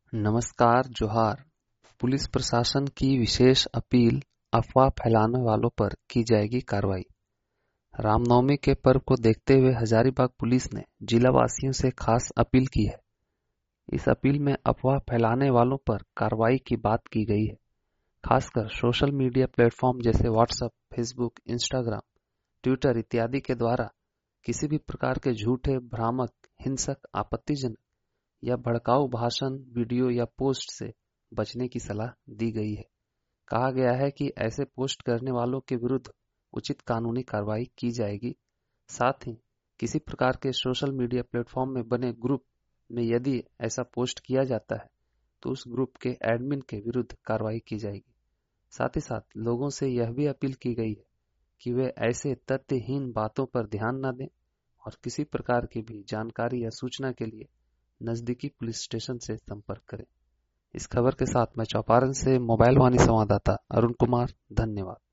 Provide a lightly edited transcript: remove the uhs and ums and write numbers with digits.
नमस्कार जोहार। पुलिस प्रशासन की विशेष अपील, अफवाह फैलाने वालों पर की जाएगी कार्रवाई। रामनवमी के पर्व को देखते हुए हजारीबाग पुलिस ने जिला वासियों से खास अपील की है। इस अपील में अफवाह फैलाने वालों पर कार्रवाई की बात की गई है। खासकर सोशल मीडिया प्लेटफॉर्म जैसे व्हाट्सएप, फेसबुक, इंस्टाग्राम, ट्विटर इत्यादि के द्वारा किसी भी प्रकार के झूठे, भ्रामक, हिंसक, आपत्तिजनक या भड़काऊ भाषण, वीडियो या पोस्ट से बचने की सलाह दी गई है। कहा गया है कि ऐसे पोस्ट करने वालों के विरुद्ध उचित कानूनी कार्रवाई की जाएगी। साथ ही किसी प्रकार के सोशल मीडिया प्लेटफॉर्म में बने ग्रुप में यदि ऐसा पोस्ट किया जाता है तो उस ग्रुप के एडमिन के विरुद्ध कार्रवाई की जाएगी। साथ ही साथ लोगों से यह भी अपील की गई है कि वे ऐसे तथ्यहीन बातों पर ध्यान न दें और किसी प्रकार की भी जानकारी या सूचना के लिए नजदीकी पुलिस स्टेशन से संपर्क करें। इस खबर के साथ मैं चौपारण से मोबाइल वाणी संवाददाता अरुण कुमार, धन्यवाद।